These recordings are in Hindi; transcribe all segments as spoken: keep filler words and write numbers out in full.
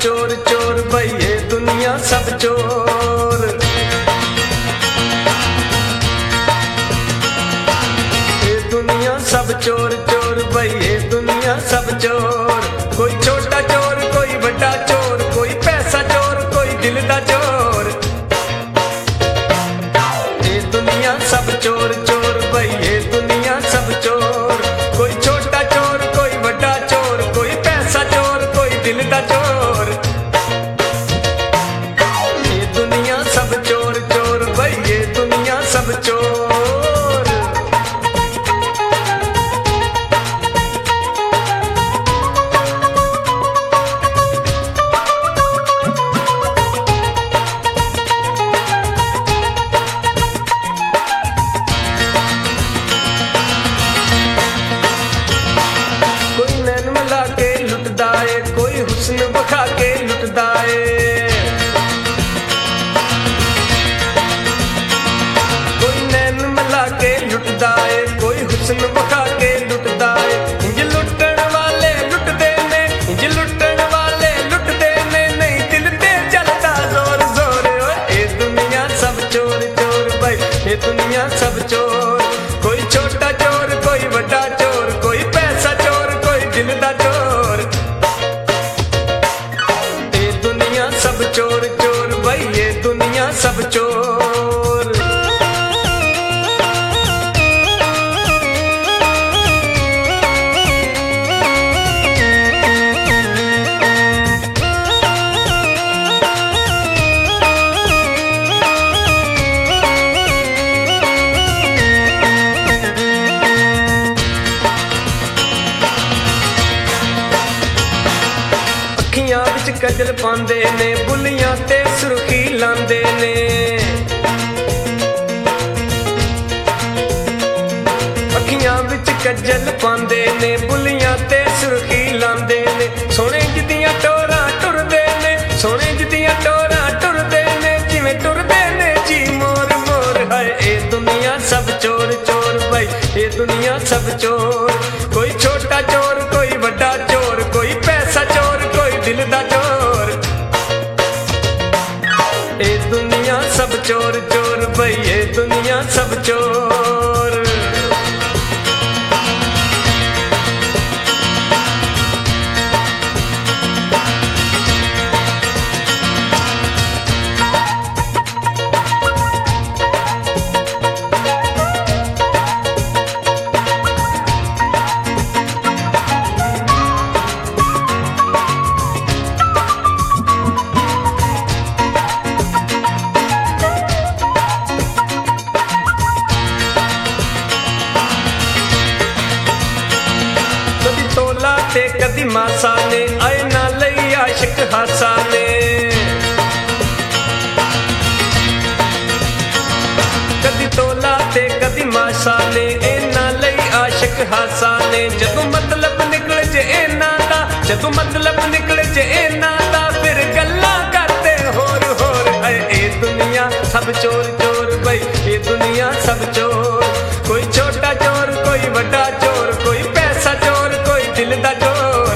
चोर चोर भाई ये दुनिया सब चोर। ये दुनिया सब चोर चोर भाई ये दुनिया सब चोर। कोई छोटा चोर कोई बड़ा चोर, कोई पैसा चोर कोई दिल दा चोर। ये दुनिया सब चोर चोर भाई ये दुनिया सब चोर। कोई छोटा चोर कोई बड़ा चोर, कोई पैसा चोर कोई दिल दा चोर। ये दुनिया सब चोर चोर भाई ये दुनिया सब चोर। कोई नैन मिला के लुटदा है, कोई हुस्न बखा के लुटदा है। कोई नैन मिला के लुटदा है, कोई हुस्न बखा के लुटदा है। इंज लुटण वाले लुटदे ने, इंज लुटण वाले लुटदे ने, नहीं दिल ते चलदा जोर जोर। ये दुनिया सब चोर चोर भाई ये दुनिया सब चोर। कोई छोटा चोर कोई बड़ा चोर, कोई पैसा चोर कोई दिल दा चोर। ये दुनिया सब चोर चोर भाई ये दुनिया सब चोर। अखियां विच कजल पांदे ने, बुलियां ते सुर्खी लांदे ने। अखियां विच कजल पांदे ने, बुलियां ते सुर्खी लांदे ने। सोने जिदियां टोरां टुरदे ने, सोने जिदियां टोरां टुरदे ने, जिवें टुरदे ने जी मोर मोर। हाय ये दुनिया सब चोर चोर भाई ये दुनिया सब चोर। कोई छोटा चोर कोई बड़ा चोर, कोई पैसा चोर कोई दिल दा चोर। ये दुनिया सब चोर चोर भाई ये दुनिया सब चोर। कदी तोला ते कदी मासा ने, आए ना लई आशिक हासा ने। कदी तोला ते कदी मासा ने, ए ना लई आशिक हासा ने। जदों मतलब निकल जे इना दा, जदों मतलब निकल जे इना दा, फिर गल्लां करदे होर होर। हाय ये दुनिया सब चोर चोर भाई ये दुनिया सब चोर। कोई छोटा चोर कोई बड़ा चोर, कोई पैसा चोर कोई दिल दा चोर।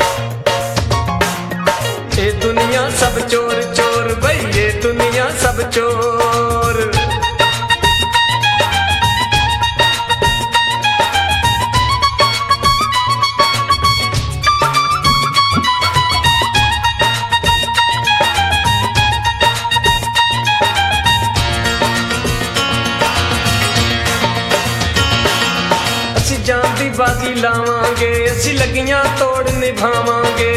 ये दुनिया सब चोर चोर भाई ये दुनिया सब चोर। असी जान दी बाजी लावांगे, असी लगियां तोड़ निभावांगे।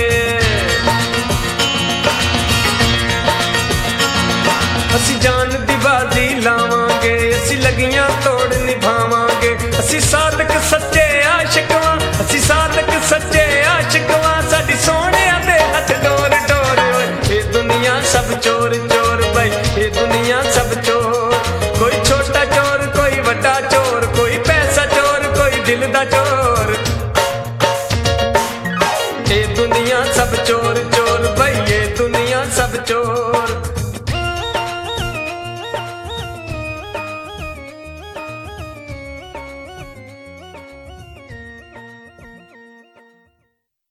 असी जान दी बाजी लावांगे, असी लगियां तोड़ निभावांगे। असी सादक सच्चे आशिकवां, असी सादक सच्चे आशिकवां, साडी सोहणिया दे हथ डोर डोर। ये दुनिया सब चोर चोर भाई ये दुनिया सब चोर। कोई छोटा चोर कोई बड़ा चोर, कोई पैसा चोर कोई दिल दा चोर। ये दुनिया सब चोर चोर भाई ये